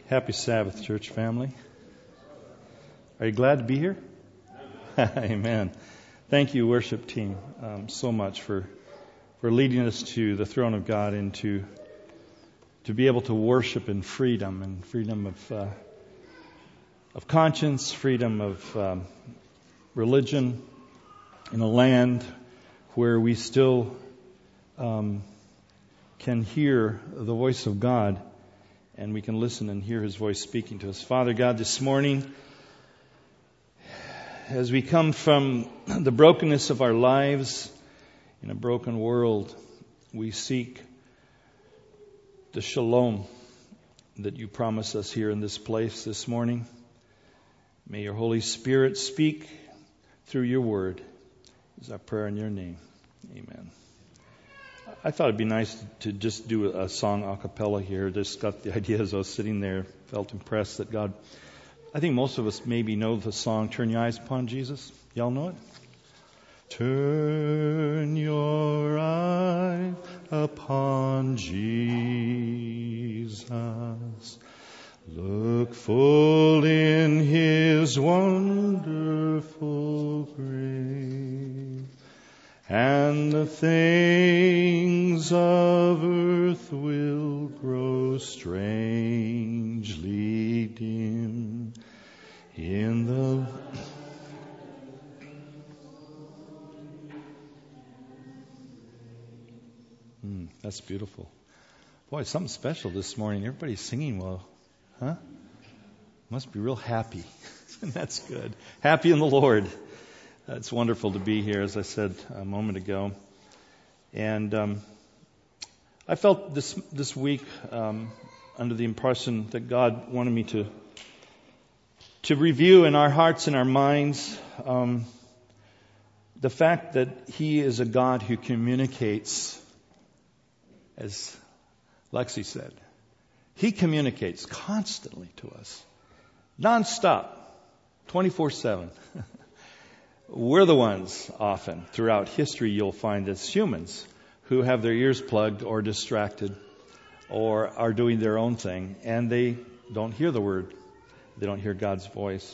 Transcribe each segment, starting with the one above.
Happy Sabbath, church family. Are you glad to be here? Amen. Thank you, worship team, so much for leading us to the throne of God and to be able to worship in freedom of conscience, freedom of religion in a land where we still can hear the voice of God. And we can listen and hear His voice speaking to us. Father God, this morning, as we come from the brokenness of our lives in a broken world, we seek the shalom that you promise us here in this place this morning. May your Holy Spirit speak through your word. Is our prayer in your name. Amen. I thought it'd be nice to just do a song a cappella here. Just got the idea as I was sitting there, felt impressed that God, I think most of us maybe know the song, Turn Your Eyes Upon Jesus. Y'all know it? Turn your eyes upon Jesus. Look full in His wonderful grace. And the things of earth will grow strangely dim in the... That's beautiful. Boy, something special this morning. Everybody's singing well. Huh? Must be real happy. That's good. Happy in the Lord. It's wonderful to be here, as I said a moment ago. And I felt this week under the impression that God wanted me to review in our hearts and our minds the fact that He is a God who communicates, as Lexi said. He communicates constantly to us, nonstop, 24/7. We're the ones often throughout history you'll find as humans who have their ears plugged or distracted or are doing their own thing, and they don't hear the word. They don't hear God's voice.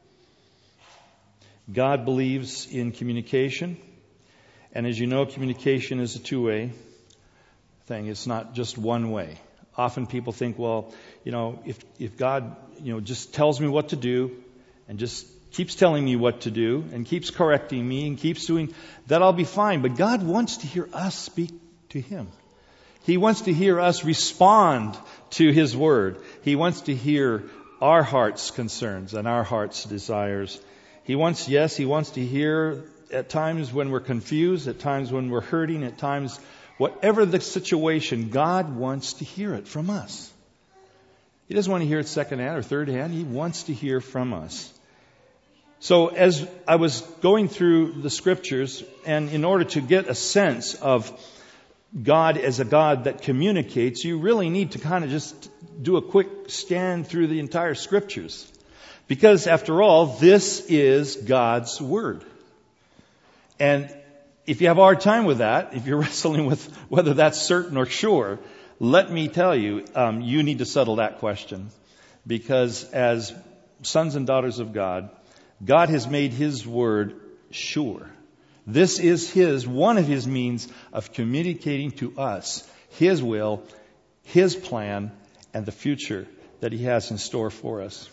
God believes in communication, and as you know, communication is a two-way thing. It's not just one way. Often people think, well, if God, just tells me what to do and just keeps telling me what to do and keeps correcting me and keeps doing that, I'll be fine. But God wants to hear us speak to Him. He wants to hear us respond to His word. He wants to hear our heart's concerns and our heart's desires. He wants to hear at times when we're confused, at times when we're hurting, at times whatever the situation, God wants to hear it from us. He doesn't want to hear it secondhand or third hand. He wants to hear from us. So as I was going through the scriptures, and in order to get a sense of God as a God that communicates, you really need to kind of just do a quick scan through the entire scriptures. Because after all, this is God's word. And if you have a hard time with that, if you're wrestling with whether that's certain or sure, let me tell you, you need to settle that question. Because as sons and daughters of God, God has made His word sure. This is one of His means of communicating to us His will, His plan, and the future that He has in store for us.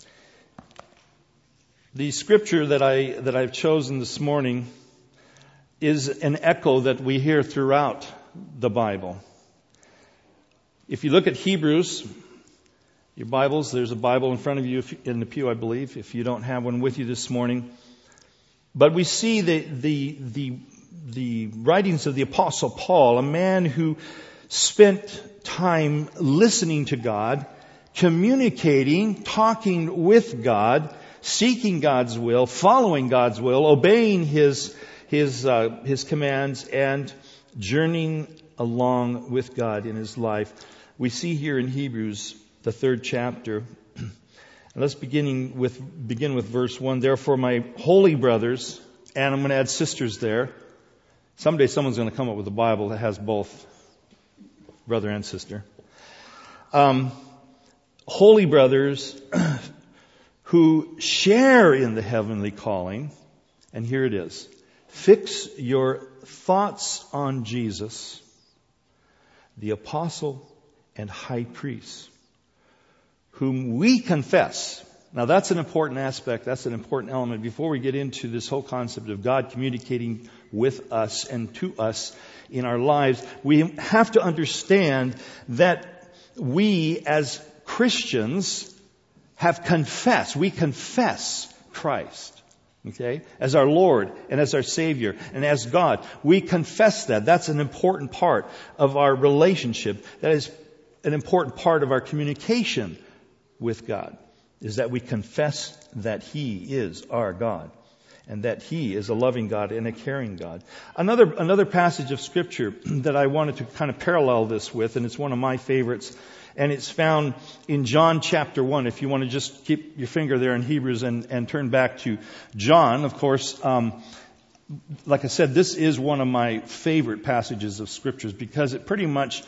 The scripture that I've chosen this morning is an echo that we hear throughout the Bible. If you look at Hebrews, your Bibles, there's a Bible in front of you in the pew, I believe, if you don't have one with you this morning. But we see the writings of the Apostle Paul, a man who spent time listening to God, communicating, talking with God, seeking God's will, following God's will, obeying His commands, and journeying along with God in his life. We see here in Hebrews, the 3rd chapter. Let's begin with verse 1. Therefore, my holy brothers, and I'm going to add sisters there. Someday someone's going to come up with a Bible that has both brother and sister. holy brothers who share in the heavenly calling. And here it is. Fix your thoughts on Jesus, the apostle and high priest, whom we confess. Now that's an important aspect, that's an important element before we get into this whole concept of God communicating with us and to us in our lives. We have to understand that we as Christians have confessed. We confess Christ, okay, as our Lord and as our Savior and as God. We confess that. That's an important part of our relationship. That is an important part of our communication with God, is that we confess that He is our God and that He is a loving God and a caring God. Another passage of Scripture that I wanted to kind of parallel this with, and it's one of my favorites, and it's found in John chapter 1. If you want to just keep your finger there in Hebrews and turn back to John, of course, like I said, this is one of my favorite passages of Scriptures because it pretty much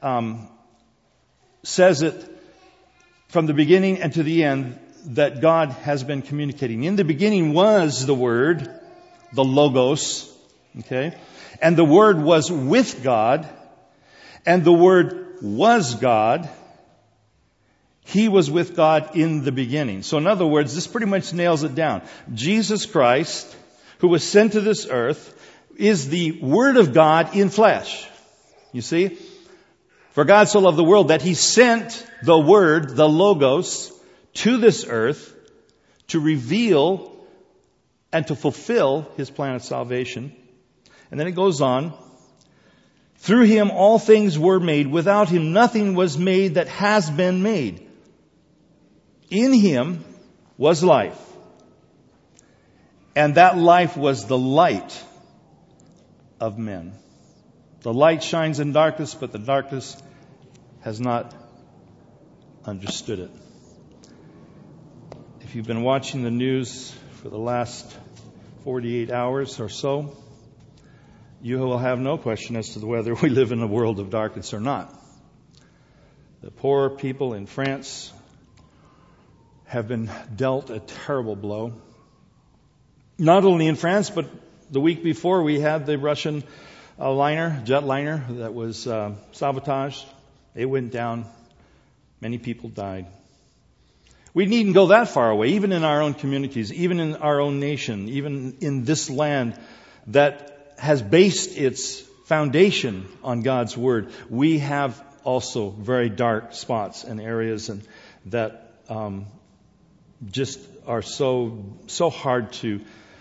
says it from the beginning and to the end that God has been communicating. In the beginning was the Word, the Logos, okay? And the Word was with God, and the Word was God. He was with God in the beginning. So in other words, this pretty much nails it down. Jesus Christ, who was sent to this earth, is the Word of God in flesh. You see? For God so loved the world that He sent the Word, the Logos, to this earth to reveal and to fulfill His plan of salvation. And then it goes on. Through Him all things were made. Without Him nothing was made that has been made. In Him was life. And that life was the light of men. The light shines in darkness, but the darkness has not understood it. If you've been watching the news for the last 48 hours or so, you will have no question as to whether we live in a world of darkness or not. The poor people in France have been dealt a terrible blow. Not only in France, but the week before we had the Russian jetliner that was sabotaged. It went down. Many people died. We needn't go that far away, even in our own communities, even in our own nation, even in this land that has based its foundation on God's Word. We have also very dark spots and areas and that just are so hard to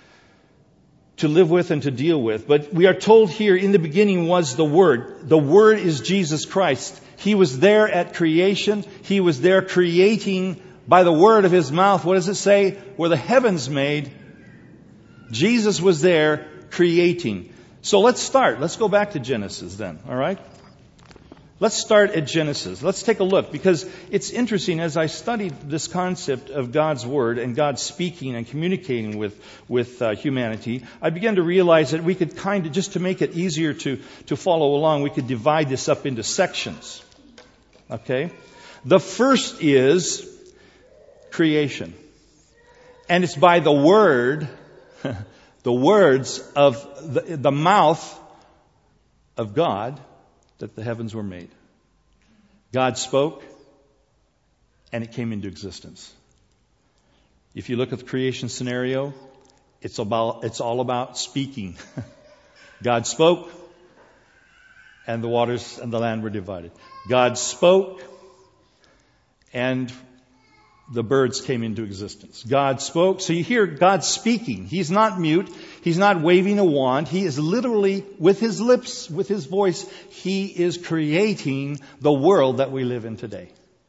live with and to deal with. But we are told here, in the beginning was the Word. The Word is Jesus Christ. He was there at creation. He was there creating by the word of His mouth. What does it say? Were the heavens made? Jesus was there creating. So let's start. Let's go back to Genesis then. All right? Let's start at Genesis. Let's take a look, because it's interesting as I studied this concept of God's Word and God speaking and communicating with humanity, I began to realize that we could kind of, just to make it easier to follow along, we could divide this up into sections. Okay? The first is creation. And it's by the Word, the words of the mouth of God, that the heavens were made. God spoke, and it came into existence. If you look at the creation scenario, it's all about speaking. God spoke, and the waters and the land were divided. God spoke, and the birds came into existence. God spoke. So you hear God speaking. He's not mute. He's not waving a wand. He is literally, with His lips, with His voice, He is creating the world that we live in today.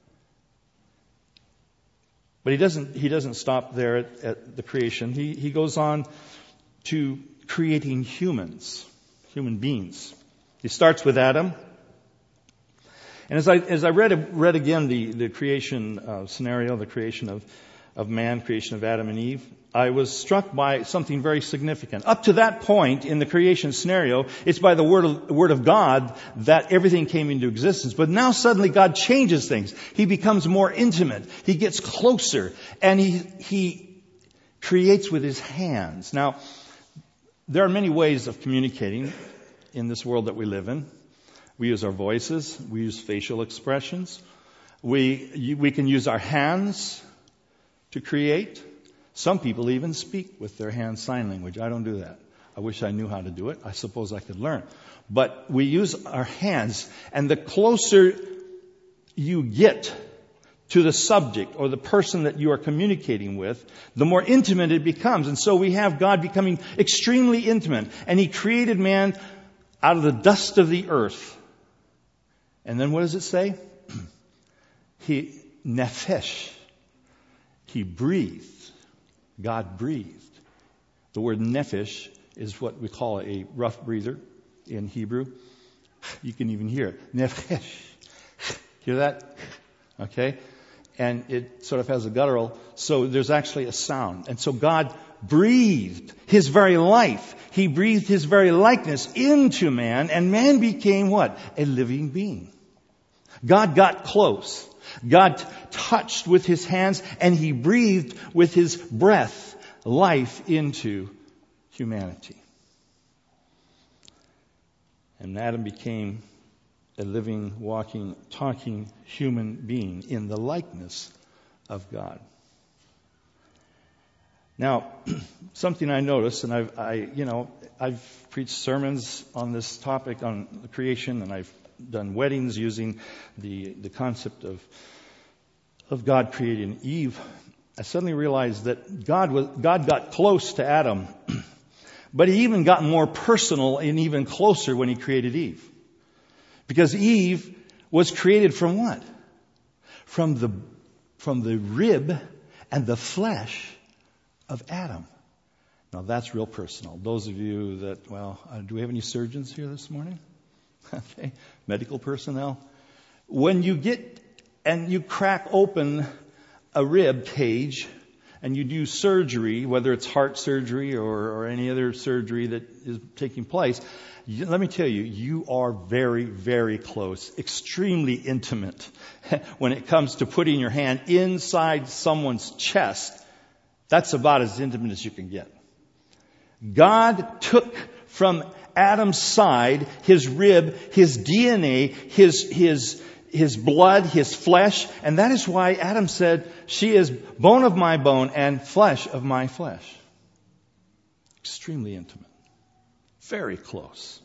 But He doesn't stop there at the creation. He goes on to creating human beings. He starts with Adam. And as I read again the creation scenario, the creation of man, creation of Adam and Eve, I was struck by something very significant. Up to that point in the creation scenario, it's by the word of God that everything came into existence. But now suddenly God changes things. He becomes more intimate. He gets closer. And he creates with his hands. Now, there are many ways of communicating in this world that we live in. We use our voices. We use facial expressions. We can use our hands to create. Some people even speak with their hand sign language. I don't do that. I wish I knew how to do it. I suppose I could learn. But we use our hands, and the closer you get to the subject or the person that you are communicating with, the more intimate it becomes. And so we have God becoming extremely intimate. And He created man out of the dust of the earth. And then what does it say? He nephesh. He breathed. God breathed. The word nephesh is what we call a rough breather in Hebrew. You can even hear it. Nephesh. Hear that? Okay? And it sort of has a guttural, so there's actually a sound. And so God breathed His very life. He breathed His very likeness into man, and man became what? A living being. God got close. God touched with His hands, and He breathed with His breath life into humanity. And Adam became a living, walking, talking human being in the likeness of God. Now, something I noticed, and I've preached sermons on this topic on the creation, and I've done weddings using the concept of God creating Eve. I suddenly realized that God got close to Adam, but He even got more personal and even closer when He created Eve. Because Eve was created from what? From the rib and the flesh of Adam. Now that's real personal. Those of you that, do we have any surgeons here this morning? Okay, medical personnel. When you get and you crack open a rib cage and you do surgery, whether it's heart surgery or any other surgery that is taking place, let me tell you, you are very, very close, extremely intimate when it comes to putting your hand inside someone's chest. That's about as intimate as you can get. God took from Adam's side, his rib, his DNA, his blood, his flesh, and that is why Adam said, "She is bone of my bone and flesh of my flesh." Extremely intimate. Very close.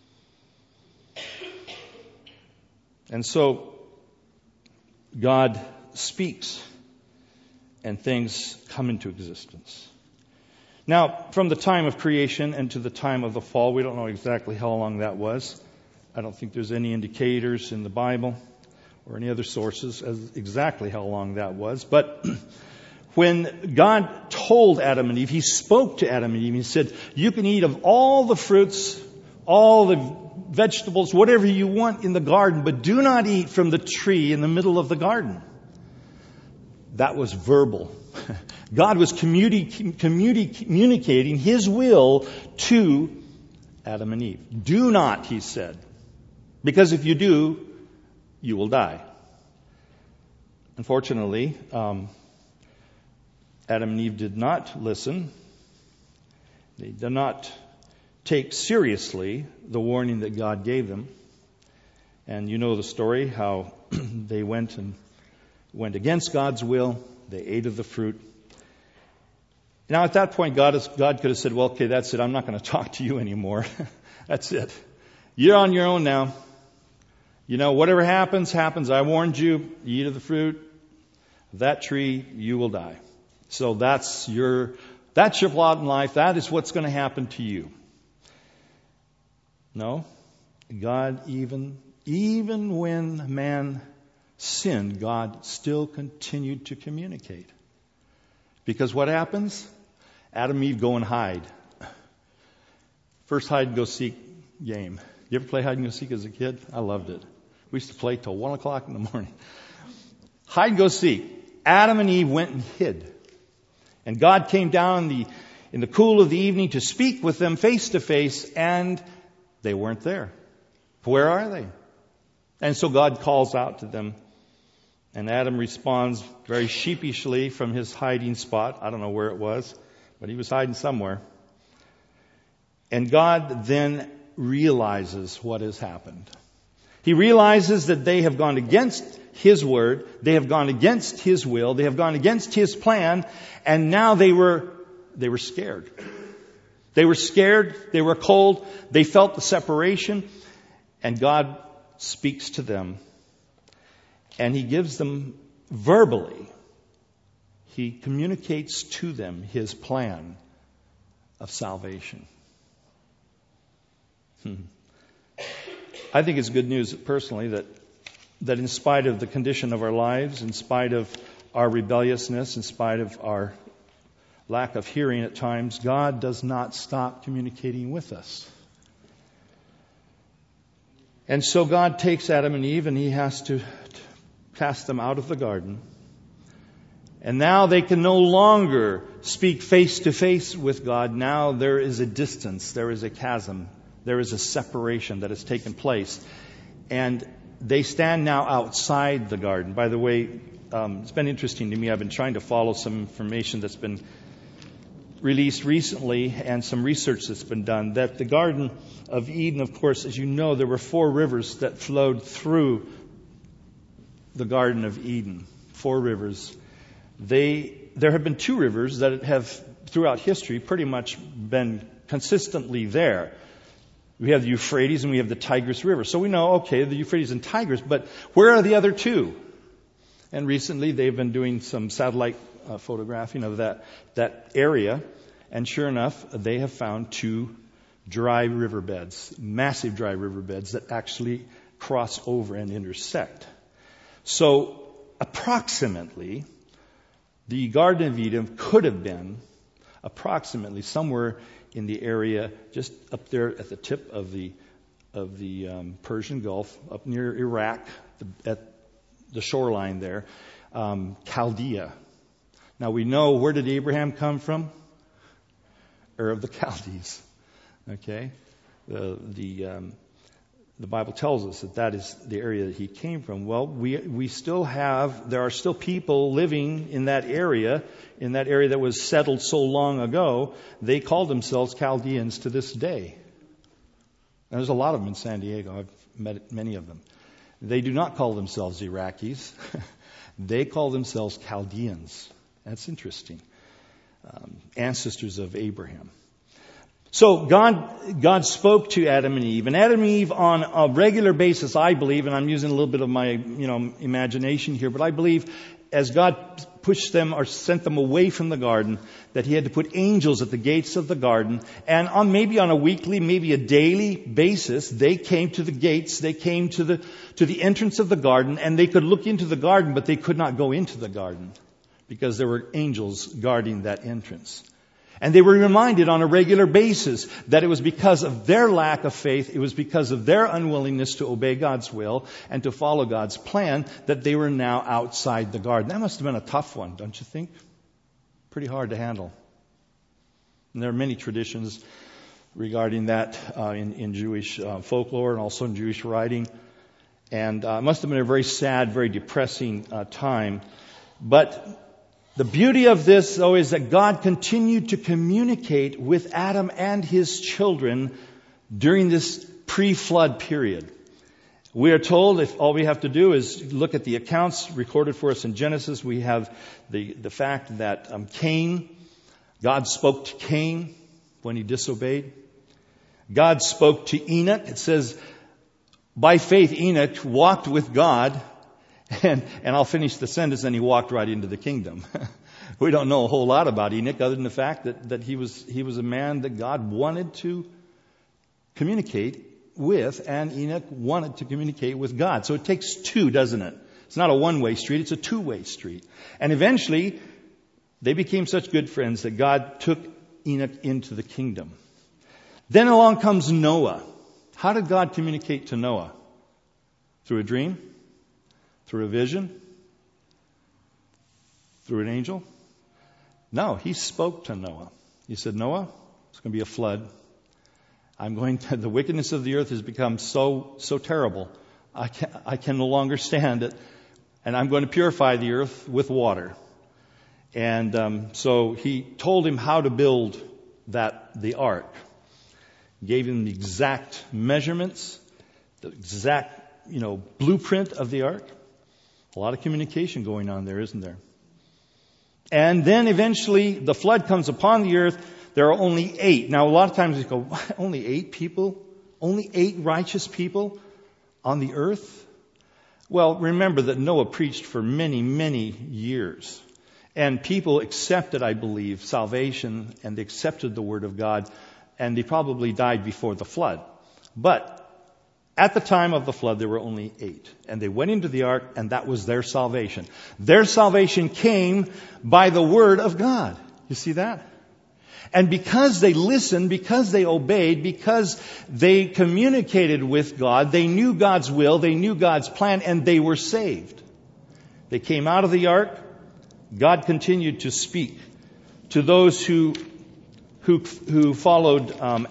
And so, God speaks, and things come into existence. Now, from the time of creation and to the time of the fall, we don't know exactly how long that was. I don't think there's any indicators in the Bible or any other sources as exactly how long that was. But when God told Adam and Eve, He spoke to Adam and Eve. He said, "You can eat of all the fruits, all the vegetables, whatever you want in the garden, but do not eat from the tree in the middle of the garden." That was verbal. God was communicating His will to Adam and Eve. Do not, He said, because if you do, you will die. Unfortunately, Adam and Eve did not listen. They did not take seriously the warning that God gave them. And you know the story, how they went against God's will. They ate of the fruit. Now at that point, God could have said, "Well, okay, that's it. I'm not going to talk to you anymore. That's it. You're on your own now. Whatever happens, happens. I warned you. You eat of the fruit of that tree, you will die. So that's your lot in life. That is what's going to happen to you." No. God, even when man sinned, God still continued to communicate. Because what happens? Adam and Eve go and hide. First hide and go seek game. You ever play hide and go seek as a kid? I loved it. We used to play till 1 o'clock in the morning. Hide and go seek. Adam and Eve went and hid. And God came down in the cool of the evening to speak with them face to face, and they weren't there. Where are they? And so God calls out to them, and Adam responds very sheepishly from his hiding spot. I don't know where it was, but he was hiding somewhere. And God then realizes what has happened. He realizes that they have gone against His word, they have gone against His will, they have gone against His plan, and now they were scared. They were scared, they were cold, they felt the separation, and God speaks to them. And He gives them verbally, He communicates to them His plan of salvation. I think it's good news personally that in spite of the condition of our lives, in spite of our rebelliousness, in spite of our lack of hearing at times, God does not stop communicating with us. And so God takes Adam and Eve and He has to cast them out of the garden. And now they can no longer speak face to face with God. Now there is a distance, there is a chasm, there is a separation that has taken place. And they stand now outside the garden. By the way, it's been interesting to me. I've been trying to follow some information that's been released recently and some research that's been done, that the Garden of Eden, of course, as you know, there were 4 rivers that flowed through the Garden of Eden. 4 rivers. There have been 2 rivers that have, throughout history, pretty much been consistently there. We have the Euphrates and we have the Tigris River. So we know, okay, the Euphrates and Tigris, but where are the other 2? And recently they've been doing some satellite photographing of that area. And sure enough, they have found 2 dry riverbeds, massive dry riverbeds that actually cross over and intersect. So approximately, the Garden of Eden could have been approximately somewhere in the area just up there at the tip of the Persian Gulf, up near Iraq, at the shoreline there, Chaldea. Now we know, where did Abraham come from? Ur of the Chaldees. Okay, the Bible tells us that is the area that he came from. Well, there are still people living in that area that was settled so long ago. They called themselves Chaldeans to this day. And there's a lot of them in San Diego. I've met many of them. They do not call themselves Iraqis. They call themselves Chaldeans. That's interesting. Ancestors of Abraham. So God spoke to Adam and Eve. And Adam and Eve on a regular basis, I believe, and I'm using a little bit of my imagination here, but I believe as God pushed them or sent them away from the garden, that He had to put angels at the gates of the garden. And maybe on a weekly, maybe a daily basis, they came to the gates, they came to the entrance of the garden, and they could look into the garden, but they could not go into the garden because there were angels guarding that entrance. And they were reminded on a regular basis that it was because of their lack of faith, it was because of their unwillingness to obey God's will and to follow God's plan that they were now outside the garden. That must have been a tough one, don't you think? Pretty hard to handle. And there are many traditions regarding that in Jewish folklore and also in Jewish writing. And it must have been a very sad, very depressing time. But the beauty of this, though, is that God continued to communicate with Adam and his children during this pre-flood period. We are told, if all we have to do is look at the accounts recorded for us in Genesis, we have the fact that God spoke to Cain when he disobeyed. God spoke to Enoch. It says, by faith Enoch walked with God. And I'll finish the sentence, and he walked right into the kingdom. We don't know a whole lot about Enoch other than the fact that he was a man that God wanted to communicate with, and Enoch wanted to communicate with God. So it takes 2, doesn't it? It's not a one-way street, it's a 2-way street. And eventually, they became such good friends that God took Enoch into the kingdom. Then along comes Noah. How did God communicate to Noah? Through a dream? Through a vision? Through an angel? No, he spoke to Noah. He said, Noah, it's going to be a flood. The wickedness of the earth has become so terrible. I can no longer stand it. And I'm going to purify the earth with water. And so he told him how to build the ark. Gave him the exact measurements, the exact, blueprint of the ark. A lot of communication going on there, isn't there? And then eventually the flood comes upon the earth. There are only 8. Now, a lot of times we go, what? Only 8 people? Only 8 righteous people on the earth? Well, remember that Noah preached for many, many years. And people accepted, I believe, salvation, and they accepted the Word of God, and they probably died before the flood. But at the time of the flood, there were only 8. And they went into the ark, and that was their salvation. Their salvation came by the Word of God. You see that? And because they listened, because they obeyed, because they communicated with God, they knew God's will, they knew God's plan, and they were saved. They came out of the ark. God continued to speak to those who followed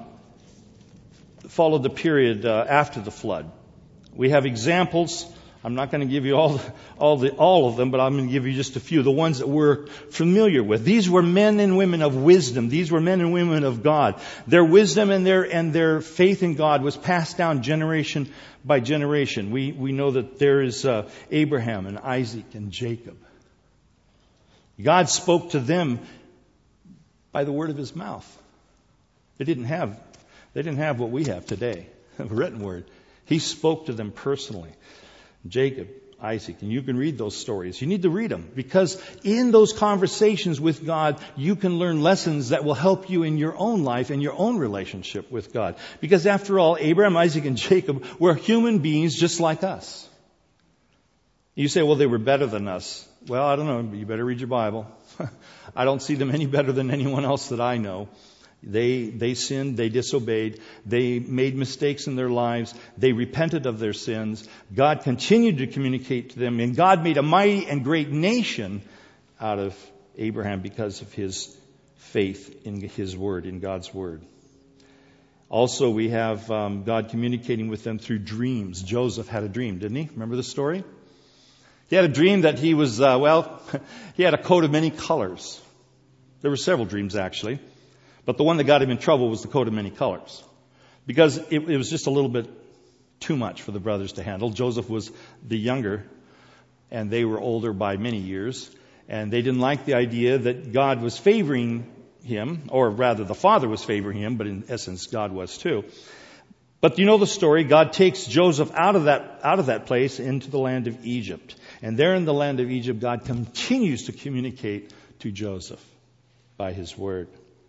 the period after the flood. We have examples. I'm not going to give you all of them, but I'm going to give you just a few, the ones that we're familiar with. These were men and women of wisdom. These were men and women of God. Their wisdom and their faith in God was passed down generation by generation. We know that there is Abraham and Isaac and Jacob. God spoke to them by the word of His mouth. They didn't have what we have today, a written word. He spoke to them personally. Jacob, Isaac, and you can read those stories. You need to read them because in those conversations with God, you can learn lessons that will help you in your own life and your own relationship with God. Because after all, Abraham, Isaac, and Jacob were human beings just like us. You say, well, they were better than us. Well, I don't know. You better read your Bible. I don't see them any better than anyone else that I know. They sinned, they disobeyed, they made mistakes in their lives, they repented of their sins. God continued to communicate to them, and God made a mighty and great nation out of Abraham because of his faith in His Word, in God's Word. Also, we have God communicating with them through dreams. Joseph had a dream, didn't he? Remember the story? He had a dream that he was, he had a coat of many colors. There were several dreams, actually. But the one that got him in trouble was the coat of many colors. Because it was just a little bit too much for the brothers to handle. Joseph was the younger, and they were older by many years. And they didn't like the idea that God was favoring him, or rather the father was favoring him, but in essence God was too. But you know the story. God takes Joseph out of that place into the land of Egypt. And there in the land of Egypt, God continues to communicate to Joseph by His Word.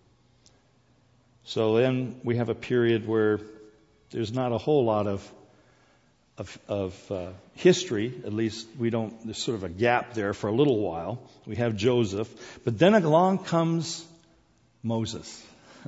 So then we have a period where there's not a whole lot of history. At least there's sort of a gap there for a little while. We have Joseph. But then along comes Moses.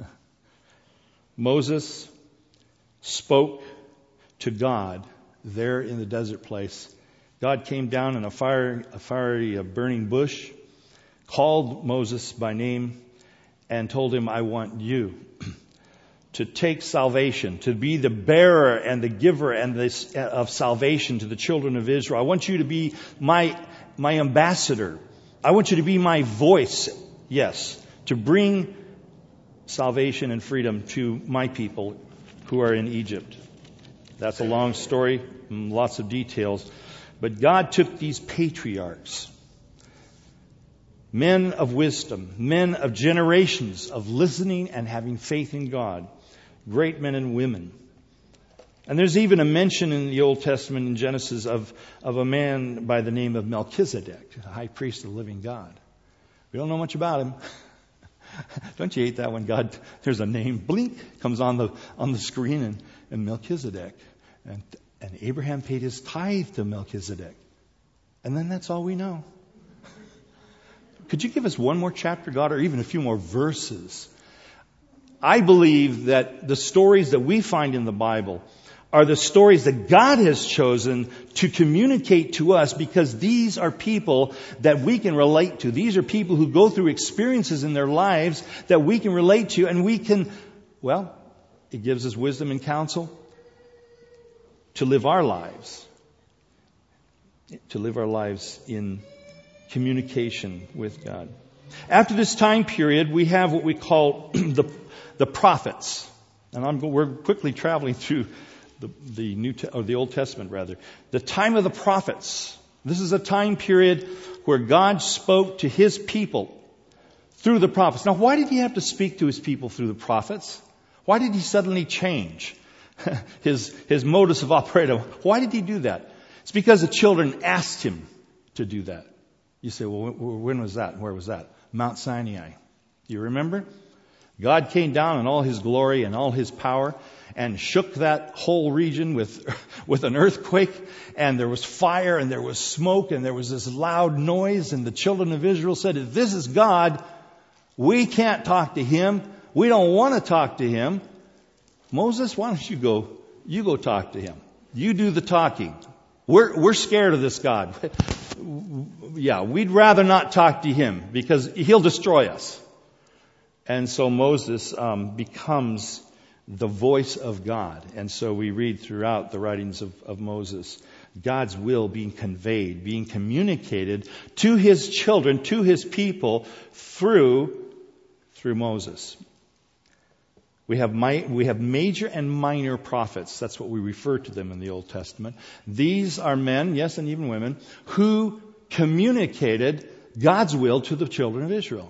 Moses spoke to God there in the desert place. God came down in a fiery burning bush, called Moses by name, and told him, I want you to take salvation, to be the bearer and the giver of salvation to the children of Israel. I want you to be my ambassador. I want you to be my voice, yes, to bring salvation and freedom to my people who are in Egypt. That's a long story, lots of details. But God took these patriarchs, men of wisdom, men of generations of listening and having faith in God, great men and women. And there's even a mention in the Old Testament in Genesis of a man by the name of Melchizedek, the high priest of the living God. We don't know much about him. Don't you hate that when there's a name, blink, comes on the screen, and Melchizedek. And Abraham paid his tithe to Melchizedek. And then that's all we know. Could you give us one more chapter, God, or even a few more verses? I believe that the stories that we find in the Bible are the stories that God has chosen to communicate to us, because these are people that we can relate to. These are people who go through experiences in their lives that we can relate to, and we can, well, it gives us wisdom and counsel to live our lives. To live our lives in communication with God. After this time period, we have what we call the prophets. And we're quickly traveling through the Old Testament rather. The time of the prophets. This is a time period where God spoke to His people through the prophets. Now, why did He have to speak to His people through the prophets? Why did He suddenly change his modus of operandi? Why did He do that? It's because the children asked Him to do that. You say, well, when was that? Where was that? Mount Sinai. You remember? God came down in all His glory and all His power and shook that whole region with an earthquake, and there was fire and there was smoke and there was this loud noise, and the children of Israel said, if this is God, we can't talk to Him. We don't want to talk to Him. Moses, why don't you go talk to Him. You do the talking. We're scared of this God. Yeah, we'd rather not talk to Him because He'll destroy us. And so Moses becomes the voice of God. And so we read throughout the writings of Moses, God's will being conveyed, being communicated to His children, to His people through Moses. We have major and minor prophets. That's what we refer to them in the Old Testament. These are men, yes, and even women, who communicated God's will to the children of Israel.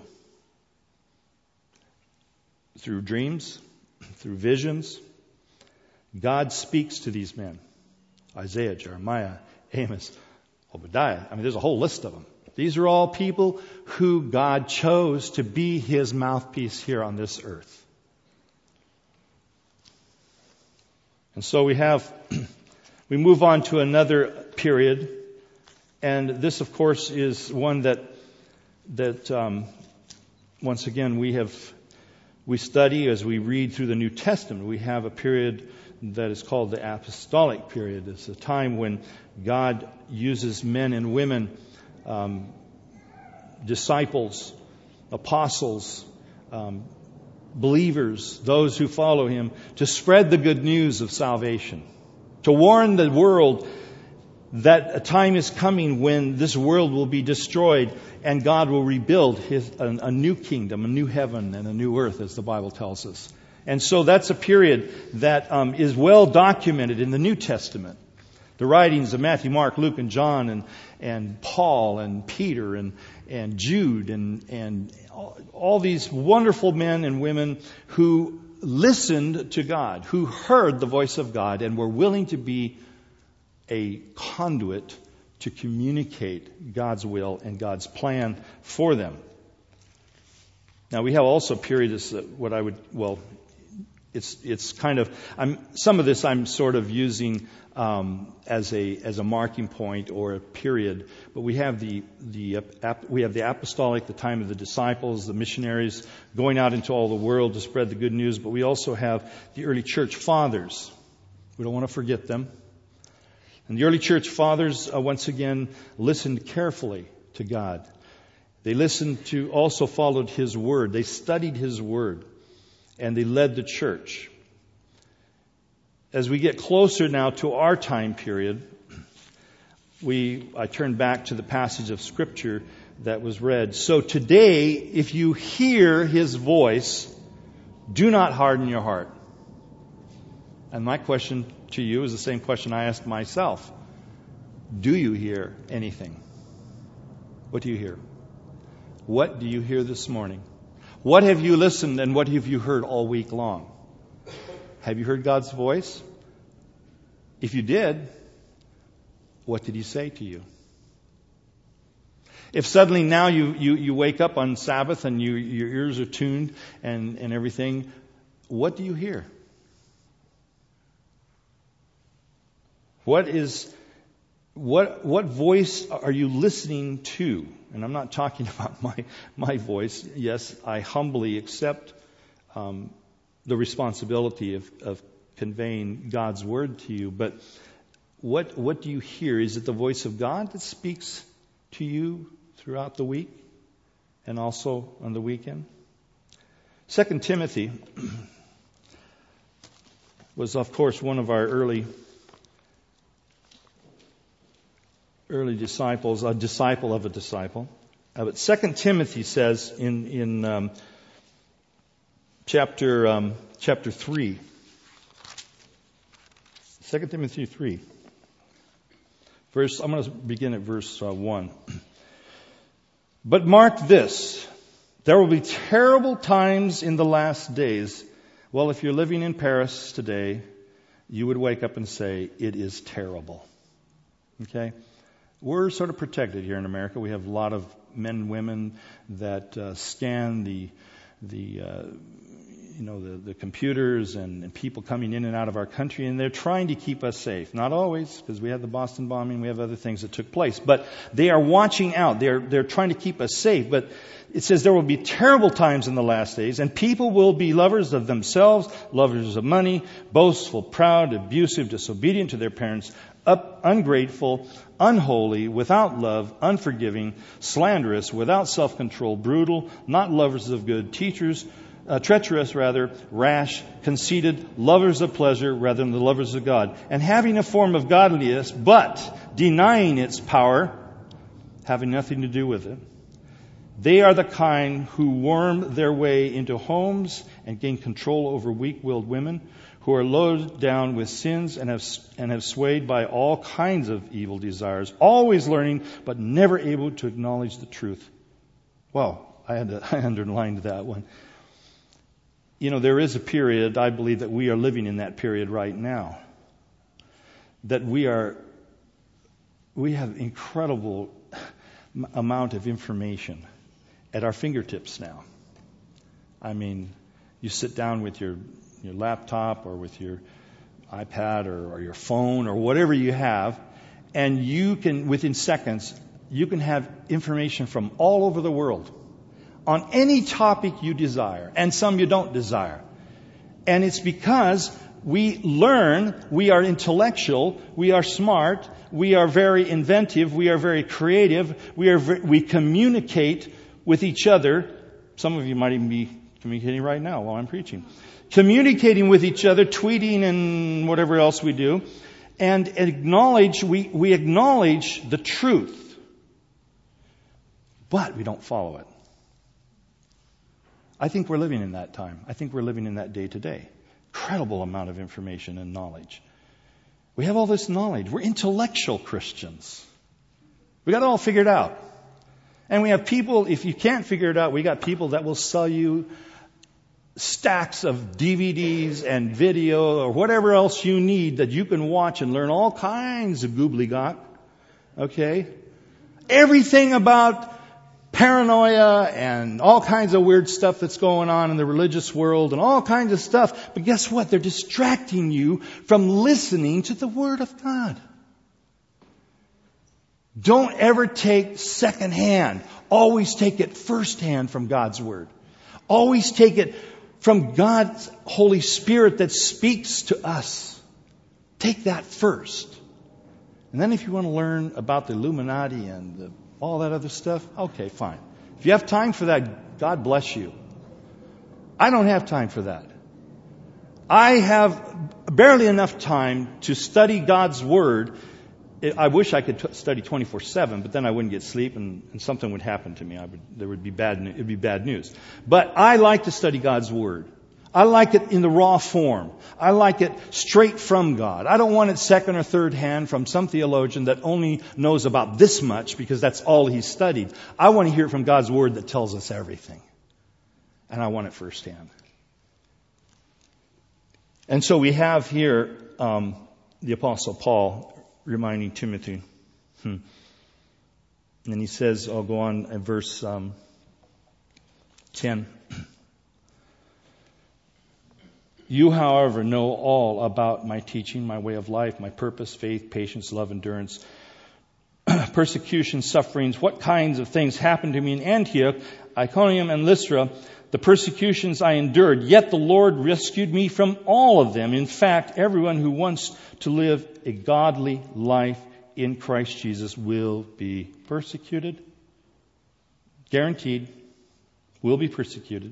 Through dreams, through visions, God speaks to these men. Isaiah, Jeremiah, Amos, Obadiah. I mean, there's a whole list of them. These are all people who God chose to be His mouthpiece here on this earth. And so we move on to another period, and this, of course, is one that once again we study as we read through the New Testament. We have a period that is called the apostolic period. It's a time when God uses men and women, disciples, apostles, believers, those who follow Him, to spread the good news of salvation, to warn the world that a time is coming when this world will be destroyed and God will rebuild a new kingdom, a new heaven and a new earth, as the Bible tells us. And so that's a period that is well documented in the New Testament. The writings of Matthew, Mark, Luke, and John, and Paul, and Peter, and Jude, and all these wonderful men and women who listened to God, who heard the voice of God, and were willing to be a conduit to communicate God's will and God's plan for them. Now we have also periods that it's kind of, some of this I'm sort of using as a marking point or a period, but we have the apostolic, the time of the disciples, the missionaries going out into all the world to spread the good news, but we also have the early church fathers. We don't want to forget them. And the early church fathers, once again, listened carefully to God. They also followed His Word. They studied His Word. And they led the church. As we get closer now to our time period, I turn back to the passage of Scripture that was read. So today, if you hear His voice, do not harden your heart. And my question to you is the same question I asked myself. Do you hear anything? What do you hear? What do you hear this morning? What have you listened and what have you heard all week long? Have you heard God's voice? If you did, what did He say to you? If suddenly now you wake up on Sabbath and your ears are tuned and everything, what do you hear? What voice are you listening to? And I'm not talking about my voice. Yes, I humbly accept the responsibility of conveying God's word to you. But what do you hear? Is it the voice of God that speaks to you throughout the week and also on the weekend? 2 Timothy was, of course, one of our early disciples, a disciple of a disciple. But 2 Timothy says in chapter 3, 2 Timothy 3, I'm going to begin at verse 1. But mark this, there will be terrible times in the last days. Well, if you're living in Paris today, you would wake up and say, it is terrible. Okay? We're sort of protected here in America. We have a lot of men and women that scan the computers and people coming in and out of our country, and they're trying to keep us safe. Not always, because we had the Boston bombing, we have other things that took place. But they are watching out. They're trying to keep us safe. But it says there will be terrible times in the last days, and people will be lovers of themselves, lovers of money, boastful, proud, abusive, disobedient to their parents, ungrateful, unholy, without love, unforgiving, slanderous, without self-control, brutal, not lovers of good, treacherous, rash, conceited, lovers of pleasure rather than the lovers of God, and having a form of godliness, but denying its power, having nothing to do with it. They are the kind who worm their way into homes and gain control over weak-willed women, who are loaded down with sins and have swayed by all kinds of evil desires, always learning but never able to acknowledge the truth. Well, I underlined that one. You know, there is a period, I believe, that we are living in that period right now. That we have incredible amount of information at our fingertips now. I mean, you sit down with your laptop or with your iPad or your phone or whatever you have, and you can, within seconds, you can have information from all over the world on any topic you desire, and some you don't desire. And it's because we learn, we are intellectual, we are smart, we are very inventive, we are very creative, we communicate with each other. Some of you might even be communicating right now while I'm preaching. Communicating with each other, tweeting and whatever else we do, and we acknowledge the truth, but we don't follow it. I think we're living in that time. I think we're living in that day today. Incredible amount of information and knowledge. We have all this knowledge. We're intellectual Christians. We got it all figured out. And we have people, if you can't figure it out, we got people that will sell you stacks of DVDs and video or whatever else you need that you can watch and learn all kinds of gobbledygook. Okay? Everything about paranoia and all kinds of weird stuff that's going on in the religious world and all kinds of stuff. But guess what? They're distracting you from listening to the Word of God. Don't ever take second hand. Always take it first hand from God's Word. Always take it from God's Holy Spirit that speaks to us. Take that first. And then if you want to learn about the Illuminati and all that other stuff, okay, fine. If you have time for that, God bless you. I don't have time for that. I have barely enough time to study God's Word. I wish I could study 24/7, but then I wouldn't get sleep and something would happen to me. It would be bad news. But I like to study God's Word. I like it in the raw form. I like it straight from God. I don't want it second or third hand from some theologian that only knows about this much because that's all he's studied. I want to hear it from God's Word that tells us everything. And I want it firsthand. And so we have here the Apostle Paul reminding Timothy. And he says, I'll go on at verse 10. You, however, know all about my teaching, my way of life, my purpose, faith, patience, love, endurance, persecution, sufferings, what kinds of things happened to me in Antioch. Iconium and Lystra, the persecutions I endured, yet the Lord rescued me from all of them. In fact, everyone who wants to live a godly life in Christ Jesus will be persecuted. Guaranteed, will be persecuted.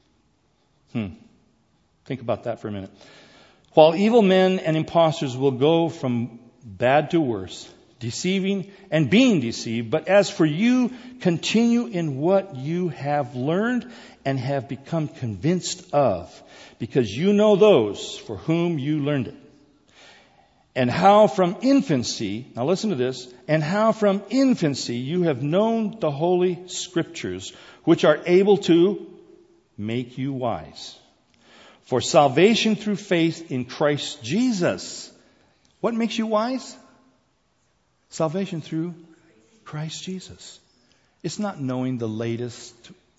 Think about that for a minute. While evil men and impostors will go from bad to worse, deceiving and being deceived, but as for you, continue in what you have learned and have become convinced of, because you know those for whom you learned it. And how from infancy, now listen to this, and how from infancy you have known the Holy Scriptures, which are able to make you wise for salvation through faith in Christ Jesus. What makes you wise? Salvation through Christ Jesus. It's not knowing the latest,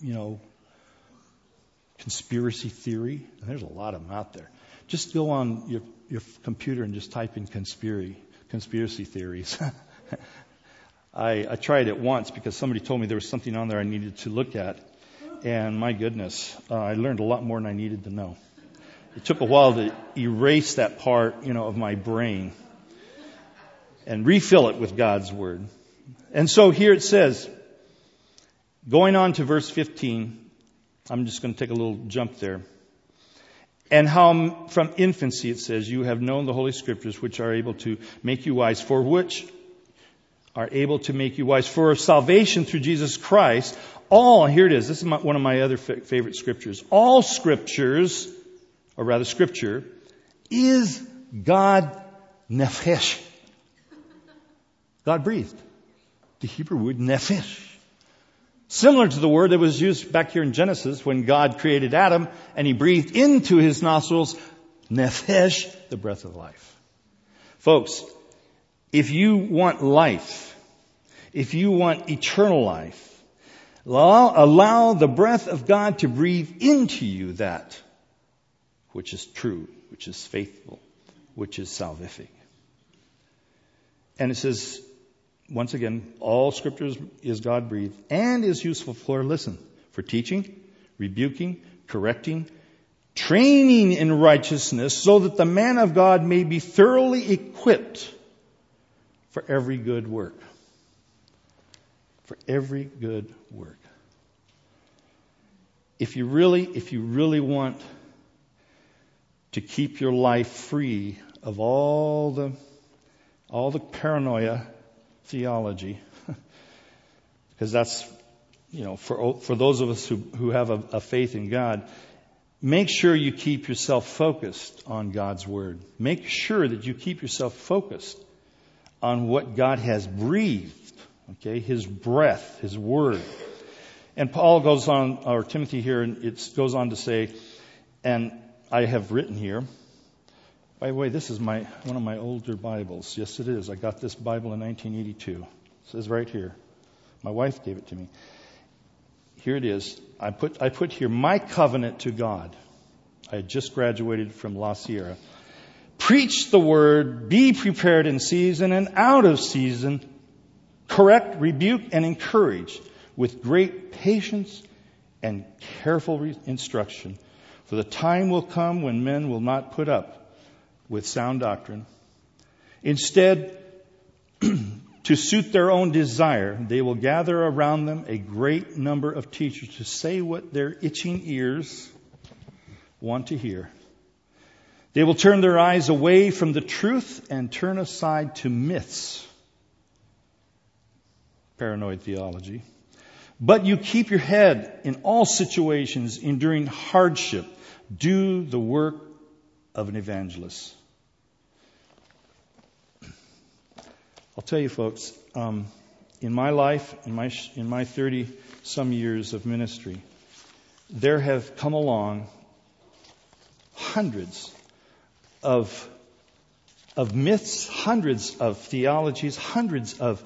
conspiracy theory. And there's a lot of them out there. Just go on your computer and just type in conspiracy theories. I tried it once because somebody told me there was something on there I needed to look at. And my goodness, I learned a lot more than I needed to know. It took a while to erase that part, of my brain and refill it with God's Word. And so here it says, going on to verse 15, I'm just going to take a little jump there. And how from infancy, it says, you have known the Holy Scriptures, which are able to make you wise, for salvation through Jesus Christ. All, here it is, this is one of my other favorite scriptures. All scriptures, or rather scripture, is God nephesh. God breathed. The Hebrew word nephesh. Similar to the word that was used back here in Genesis when God created Adam and He breathed into his nostrils nephesh, the breath of life. Folks, if you want life, if you want eternal life, allow the breath of God to breathe into you that which is true, which is faithful, which is salvific. And it says, once again, all scripture is God-breathed and is useful for teaching, rebuking, correcting, training in righteousness, so that the man of God may be thoroughly equipped for every good work. For every good work. If you really want to keep your life free of all the paranoia theology, because that's, for those of us who have a faith in God, make sure you keep yourself focused on God's Word. Make sure that you keep yourself focused on what God has breathed, okay, His breath, His Word. And Paul goes on, or Timothy here, and it goes on to say, and I have written here, by the way, this is one of my older Bibles. Yes, it is. I got this Bible in 1982. It says right here. My wife gave it to me. Here it is. I put here my covenant to God. I had just graduated from La Sierra. Preach the word, be prepared in season and out of season, correct, rebuke, and encourage with great patience and careful instruction. For the time will come when men will not put up with sound doctrine. Instead, to suit their own desire, they will gather around them a great number of teachers to say what their itching ears want to hear. They will turn their eyes away from the truth and turn aside to myths. Paranoid theology. But you keep your head in all situations, enduring hardship. Do the work of an evangelist. I'll tell you, folks, in my life, in my 30 some years of ministry, there have come along hundreds of myths, hundreds of theologies, hundreds of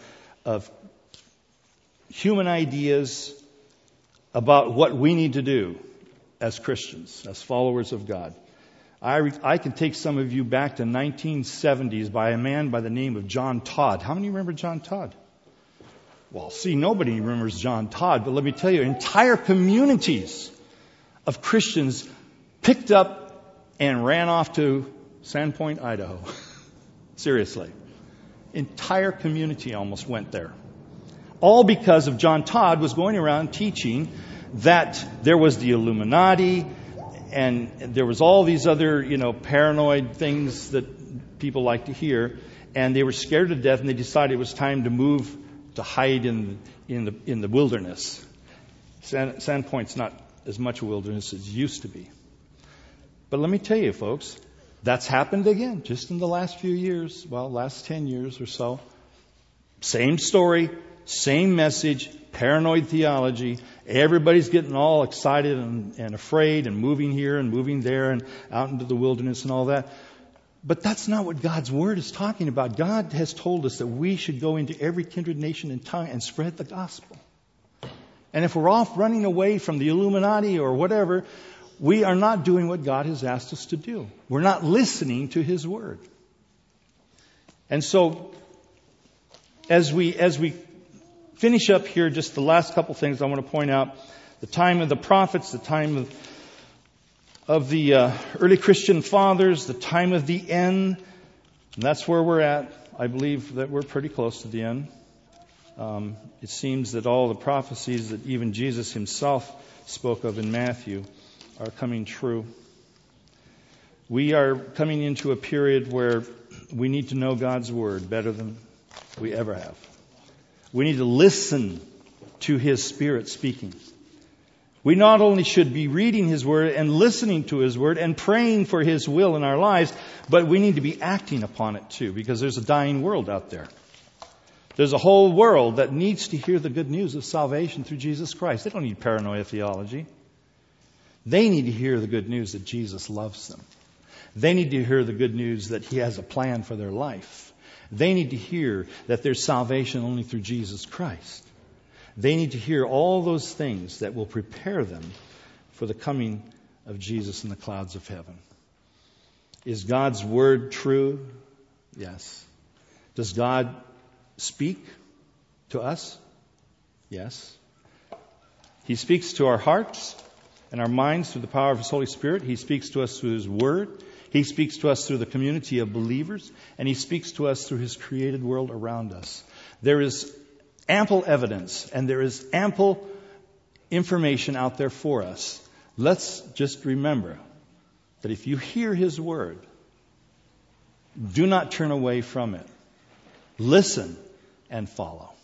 human ideas about what we need to do as Christians, as followers of God. I can take some of you back to 1970s by a man by the name of John Todd. How many remember John Todd? Well, see, nobody remembers John Todd, but let me tell you, entire communities of Christians picked up and ran off to Sandpoint, Idaho. Seriously. Entire community almost went there. All because of John Todd was going around teaching that there was the Illuminati and there was all these other, paranoid things that people like to hear. And they were scared to death, and they decided it was time to move to hide in the wilderness. Sandpoint's not as much a wilderness as it used to be. But let me tell you, folks, that's happened again just in the last few years. Well, last 10 years or so. Same story, same message, paranoid theology. Everybody's getting all excited and afraid and moving here and moving there and out into the wilderness and all that. But that's not what God's Word is talking about. God has told us that we should go into every kindred, nation, and tongue and spread the gospel. And if we're off running away from the Illuminati or whatever, we are not doing what God has asked us to do. We're not listening to His Word. And so, as we finish up here, just the last couple things I want to point out. The time of the prophets, the time of the early Christian fathers, the time of the end. And that's where we're at. I believe that we're pretty close to the end. It seems that all the prophecies that even Jesus Himself spoke of in Matthew are coming true. We are coming into a period where we need to know God's Word better than we ever have. We need to listen to His Spirit speaking. We not only should be reading His Word and listening to His Word and praying for His will in our lives, but we need to be acting upon it too, because there's a dying world out there. There's a whole world that needs to hear the good news of salvation through Jesus Christ. They don't need paranoia theology. They need to hear the good news that Jesus loves them. They need to hear the good news that He has a plan for their life. They need to hear that there's salvation only through Jesus Christ. They need to hear all those things that will prepare them for the coming of Jesus in the clouds of heaven. Is God's Word true? Yes. Does God speak to us? Yes. He speaks to our hearts and our minds through the power of His Holy Spirit. He speaks to us through His Word. He speaks to us through the community of believers. And He speaks to us through His created world around us. There is ample evidence and there is ample information out there for us. Let's just remember that if you hear His Word, do not turn away from it. Listen and follow.